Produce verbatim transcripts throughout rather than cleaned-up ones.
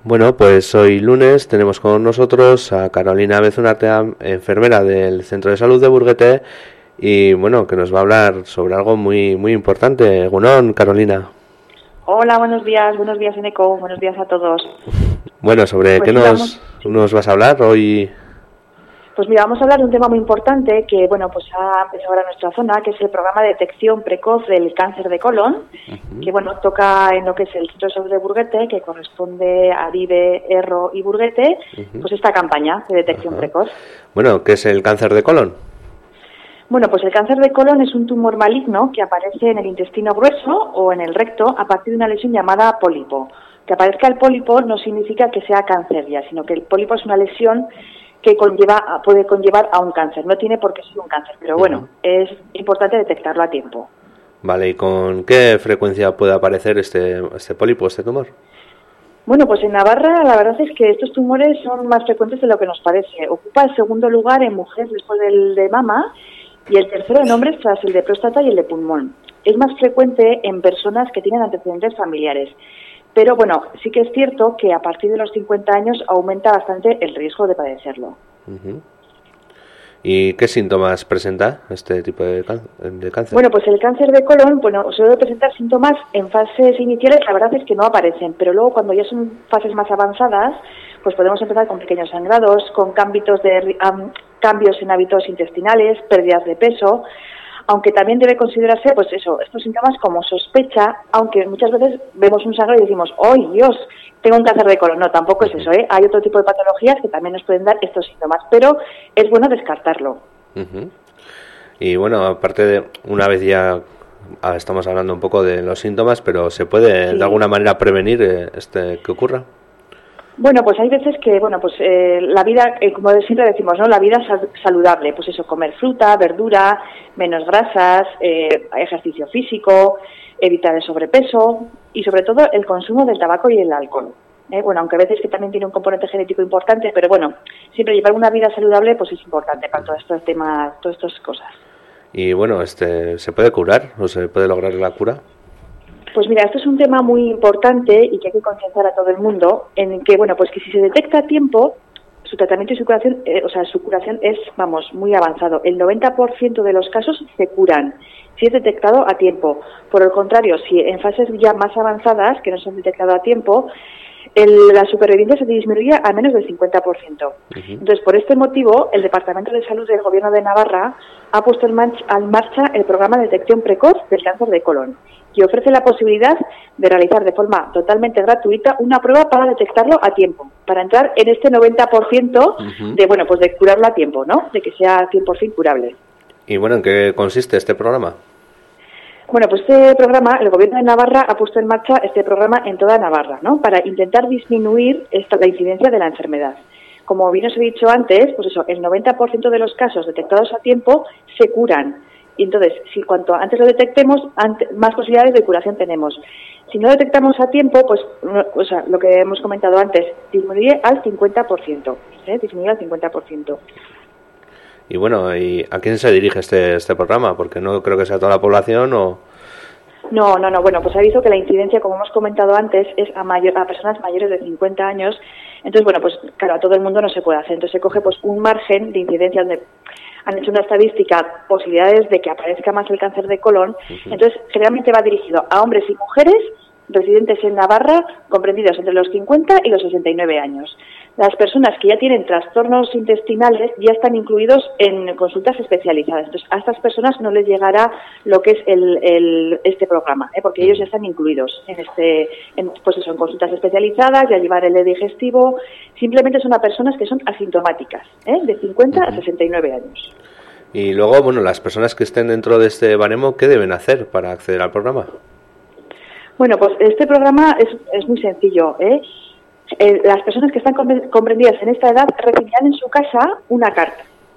Bueno, pues hoy lunes tenemos con nosotros a Carolina Bezunartea, enfermera del Centro de Salud de Burguete, y bueno, que nos va a hablar sobre algo muy muy importante. Egunon, Carolina. Hola, buenos días, buenos días Eneco, buenos días a todos. Bueno, ¿sobre pues qué nos, vamos, nos vas a hablar hoy? Pues mira, vamos a hablar de un tema muy importante que, bueno, pues ha empezado ahora en nuestra zona, que es el programa de detección precoz del cáncer de colon, uh-huh. que, bueno, toca en lo que es el Centro de Salud de Burguete, que corresponde a Aribe, Erro y Burguete, uh-huh. pues esta campaña de detección uh-huh. precoz. Bueno, ¿qué es el cáncer de colon? Bueno, pues el cáncer de colon es un tumor maligno que aparece en el intestino grueso o en el recto a partir de una lesión llamada pólipo. Que aparezca el pólipo no significa que sea cáncer ya, sino que el pólipo es una lesión que conlleva, puede conllevar a un cáncer. No tiene por qué ser un cáncer, pero bueno, uh-huh. es importante detectarlo a tiempo. Vale, ¿y con qué frecuencia puede aparecer este, este pólipo, este tumor? Bueno, pues en Navarra la verdad es que estos tumores son más frecuentes de lo que nos parece. Ocupa el segundo lugar en mujeres después del de mama y el tercero en hombres tras el de próstata y el de pulmón. Es más frecuente en personas que tienen antecedentes familiares. Pero bueno, sí que es cierto que a partir de los cincuenta años aumenta bastante el riesgo de padecerlo. Uh-huh. ¿Y qué síntomas presenta este tipo de, de cáncer? Bueno, pues el cáncer de colon, bueno, suele presentar síntomas en fases iniciales, la verdad es que no aparecen, pero luego cuando ya son fases más avanzadas, pues podemos empezar con pequeños sangrados, con cambios, de, um, cambios en hábitos intestinales, pérdidas de peso, aunque también debe considerarse, pues eso, estos síntomas como sospecha, aunque muchas veces vemos un sangrado y decimos, ¡ay, Dios! Tengo un cáncer de colon. No, tampoco es eso, ¿eh? Hay otro tipo de patologías que también nos pueden dar estos síntomas, pero es bueno descartarlo. Uh-huh. Y bueno, aparte de, una vez ya estamos hablando un poco de los síntomas, pero ¿se puede sí. de alguna manera prevenir eh, este que ocurra? Bueno, pues hay veces que, bueno, pues eh, la vida, eh, como siempre decimos, ¿no? La vida saludable, pues eso, comer fruta, verdura, menos grasas, eh, ejercicio físico, evitar el sobrepeso y sobre todo el consumo del tabaco y el alcohol. ¿eh? Bueno, aunque a veces que también tiene un componente genético importante, pero bueno, siempre llevar una vida saludable pues es importante para todos estos temas, todas estas cosas. Y bueno, este, ¿se puede curar o se puede lograr la cura? Pues mira, esto es un tema muy importante y que hay que concienciar a todo el mundo en que, bueno, pues que si se detecta a tiempo, su tratamiento y su curación, eh, o sea, su curación es, vamos, muy avanzado. El noventa por ciento de los casos se curan si es detectado a tiempo. Por el contrario, si en fases ya más avanzadas, que no se han detectado a tiempo, el, la supervivencia se disminuye a menos del cincuenta por ciento. Uh-huh. Entonces, por este motivo, el Departamento de Salud del Gobierno de Navarra ha puesto en marcha, en marcha el programa de detección precoz del cáncer de colon, que ofrece la posibilidad de realizar de forma totalmente gratuita una prueba para detectarlo a tiempo, para entrar en este noventa por ciento uh-huh. de, bueno, pues de curarlo a tiempo, ¿no? De que sea cien por ciento curable. ¿Y bueno, en qué consiste este programa? Bueno, pues este programa, el Gobierno de Navarra ha puesto en marcha este programa en toda Navarra, ¿no? Para intentar disminuir esta, la incidencia de la enfermedad. Como bien os he dicho antes, pues eso, el noventa por ciento de los casos detectados a tiempo se curan. Y entonces, si cuanto antes lo detectemos, antes, más posibilidades de curación tenemos. Si no lo detectamos a tiempo, pues, no, o sea, lo que hemos comentado antes, disminuye al cincuenta por ciento. ¿eh? Disminuye al cincuenta por ciento. Y bueno, ¿y a quién se dirige este este programa? Porque no creo que sea toda la población o... No, no, no. Bueno, pues ha visto que la incidencia, como hemos comentado antes, es a, mayor, a personas mayores de cincuenta años. Entonces, bueno, pues claro, a todo el mundo no se puede hacer. Entonces se coge pues un margen de incidencia donde han hecho una estadística, posibilidades de que aparezca más el cáncer de colon. Uh-huh. Entonces, generalmente va dirigido a hombres y mujeres residentes en Navarra, comprendidos entre los cincuenta y los sesenta y nueve años. Las personas que ya tienen trastornos intestinales ya están incluidos en consultas especializadas. Entonces, a estas personas no les llegará lo que es el, el, este programa, ¿eh? Porque ellos ya están incluidos en este, en, pues eso, en consultas especializadas, ya llevar el digestivo. Simplemente son a personas que son asintomáticas, ¿eh? De cincuenta uh-huh. a sesenta y nueve años. Y luego, bueno, las personas que estén dentro de este baremo, ¿qué deben hacer para acceder al programa? Bueno, pues este programa es, es muy sencillo, ¿eh? Eh, las personas que están comprendidas en esta edad recibirán en su casa una carta,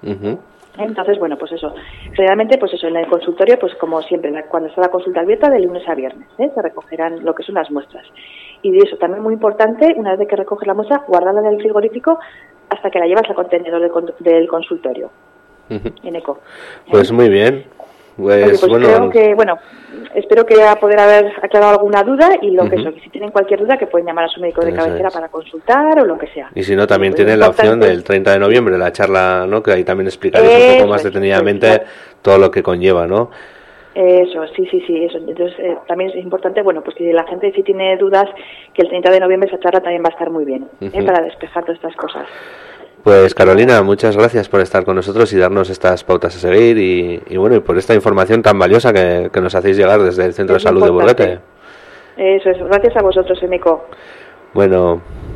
Uh-huh. Entonces, bueno, pues eso. Generalmente, pues eso, en el consultorio, pues como siempre, la, cuando está la consulta abierta, de lunes a viernes, ¿eh? Se recogerán lo que son las muestras. Y de eso, también muy importante, una vez que recoges la muestra, guardarla en el frigorífico hasta que la llevas al contenedor del, del consultorio, uh-huh. en eco. Pues ¿eh? Muy bien. Pues, Oye, pues bueno, creo que, bueno, espero que a poder haber aclarado alguna duda y lo uh-huh. que eso, que si tienen cualquier duda que pueden llamar a su médico de cabecera es. para consultar o lo que sea. Y si no, también tienen la opción del treinta de noviembre, la charla, ¿no? Que ahí también explicaréis un poco más detenidamente es, todo lo que conlleva, ¿no? Eso, sí, sí, sí, eso. Entonces, eh, también es importante, bueno, pues si la gente si tiene dudas, que el treinta de noviembre esa charla también va a estar muy bien, uh-huh. ¿eh? Para despejar todas estas cosas. Pues Carolina, muchas gracias por estar con nosotros y darnos estas pautas a seguir y, y bueno, y por esta información tan valiosa que, que nos hacéis llegar desde el Centro es de Salud importante. de Burguete. Eso es, gracias a vosotros, Eneco. Bueno.